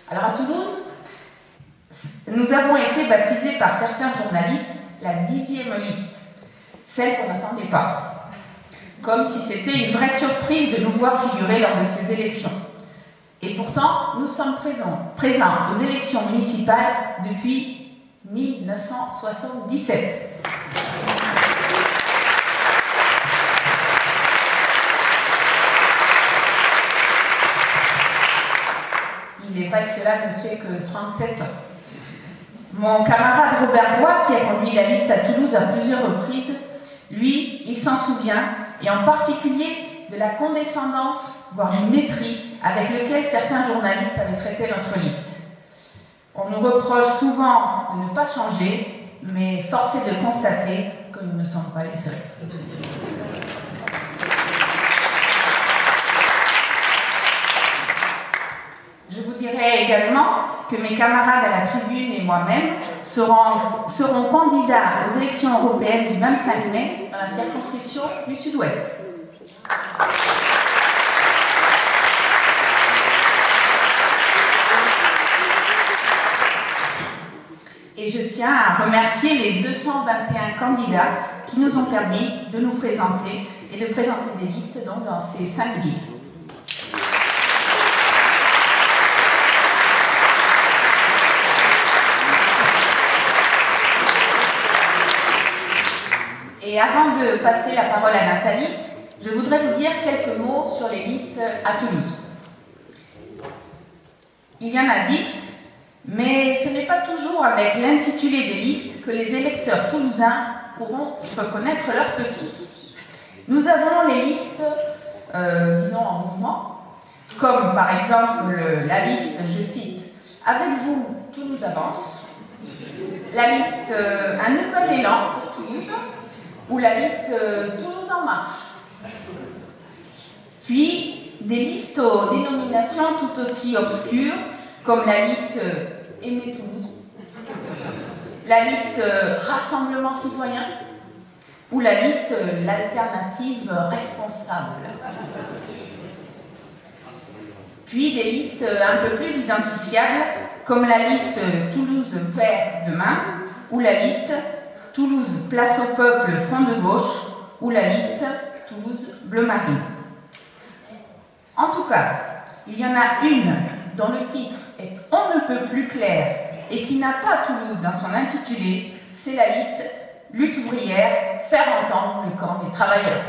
Alors à Toulouse, nous avons été baptisés par certains journalistes la 10e liste, celle qu'on n'attendait pas, comme si c'était une vraie surprise de nous voir figurer lors de ces élections. Et pourtant, nous sommes présents aux élections municipales depuis 1977. Il est vrai que cela ne fait que 37 ans. Mon camarade Robert Bois, qui a conduit la liste à Toulouse à plusieurs reprises, lui, il s'en souvient, et en particulier de la condescendance, voire du mépris, avec lequel certains journalistes avaient traité notre liste. On nous reproche souvent de ne pas changer, mais force est de constater que nous ne sommes pas les seuls. Je vous dirai également que mes camarades à la tribune et moi-même seront candidats aux élections européennes du 25 mai dans la circonscription du Sud-Ouest. Et je tiens à remercier les 221 candidats qui nous ont permis de nous présenter et de présenter des listes dans ces 5 villes. Et avant de passer la parole à Nathalie, je voudrais vous dire quelques mots sur les listes à Toulouse. Il y en a 10, mais ce n'est pas toujours avec l'intitulé des listes que les électeurs toulousains pourront reconnaître leurs petits. Nous avons les listes, disons, en mouvement, comme par exemple la liste, je cite, « Avec vous, Toulouse avance », la liste « Un nouvel élan pour Toulouse », ou la liste Toulouse en marche. Puis, des listes aux dénominations tout aussi obscures, comme la liste Aimer Toulouse, la liste Rassemblement citoyen, ou la liste L'alternative responsable. Puis des listes un peu plus identifiables, comme la liste Toulouse vert demain, ou la liste Toulouse place au peuple front de gauche, ou la liste Toulouse bleu marine. En tout cas, il y en a une dont le titre est on ne peut plus clair et qui n'a pas Toulouse dans son intitulé, c'est la liste Lutte ouvrière, faire entendre le camp des travailleurs.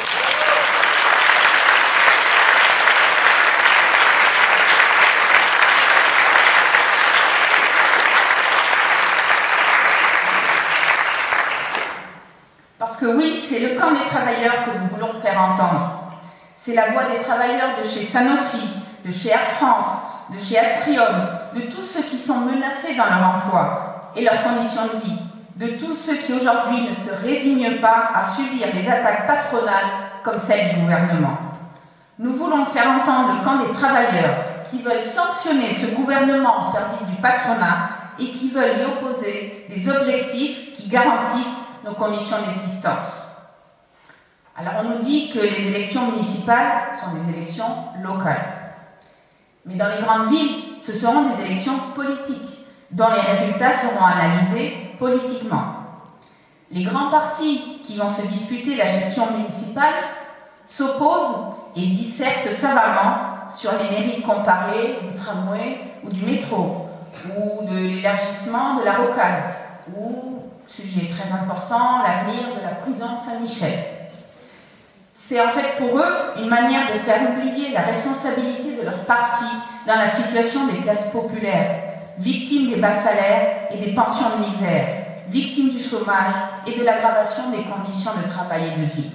Parce que oui, c'est le camp des travailleurs que nous voulons faire entendre. C'est la voix des travailleurs de chez Sanofi, de chez Air France, de chez Astrium, de tous ceux qui sont menacés dans leur emploi et leurs conditions de vie, de tous ceux qui aujourd'hui ne se résignent pas à subir des attaques patronales comme celles du gouvernement. Nous voulons faire entendre le camp des travailleurs qui veulent sanctionner ce gouvernement au service du patronat et qui veulent y opposer des objectifs qui garantissent nos conditions d'existence. Alors on nous dit que les élections municipales sont des élections locales. Mais dans les grandes villes, ce seront des élections politiques, dont les résultats seront analysés politiquement. Les grands partis qui vont se disputer la gestion municipale s'opposent et dissertent savamment sur les mérites comparés du tramway ou du métro, ou de l'élargissement de la rocade, ou, sujet très important, l'avenir de la prison Saint-Michel. C'est en fait pour eux une manière de faire oublier la responsabilité de leur parti dans la situation des classes populaires, victimes des bas salaires et des pensions de misère, victimes du chômage et de l'aggravation des conditions de travail et de vie.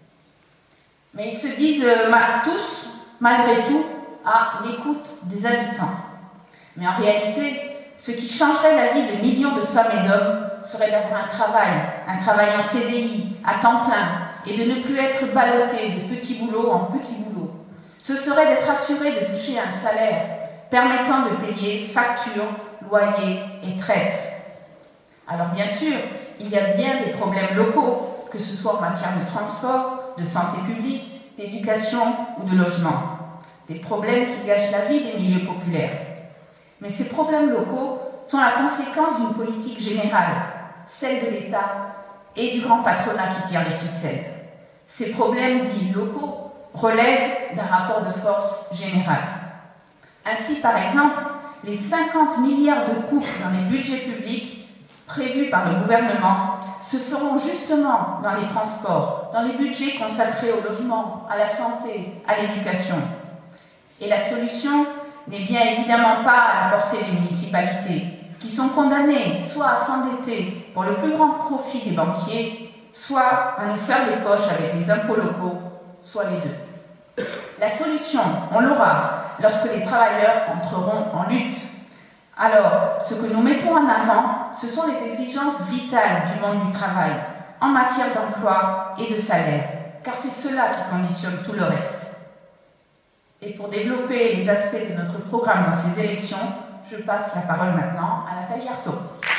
Mais ils se disent tous, malgré tout, à l'écoute des habitants. Mais en réalité, ce qui changerait la vie de millions de femmes et d'hommes serait d'avoir un travail en CDI, à temps plein, et de ne plus être ballotté de petit boulot en petit boulot. Ce serait d'être assuré de toucher un salaire permettant de payer factures, loyers et traites. Alors bien sûr, il y a bien des problèmes locaux, que ce soit en matière de transport, de santé publique, d'éducation ou de logement. Des problèmes qui gâchent la vie des milieux populaires. Mais ces problèmes locaux sont la conséquence d'une politique générale, celle de l'État et du grand patronat qui tire les ficelles. Ces problèmes dits locaux relèvent d'un rapport de force général. Ainsi, par exemple, les 50 milliards de coupes dans les budgets publics prévus par le gouvernement se feront justement dans les transports, dans les budgets consacrés au logement, à la santé, à l'éducation. Et la solution n'est bien évidemment pas à la portée des municipalités, qui sont condamnées soit à s'endetter pour le plus grand profit des banquiers, soit à nous faire les poches avec les impôts locaux, soit les deux. La solution, on l'aura lorsque les travailleurs entreront en lutte. Alors, ce que nous mettons en avant, ce sont les exigences vitales du monde du travail, en matière d'emploi et de salaire, car c'est cela qui conditionne tout le reste. Et pour développer les aspects de notre programme dans ces élections, je passe la parole maintenant à Nathalie Arthaud.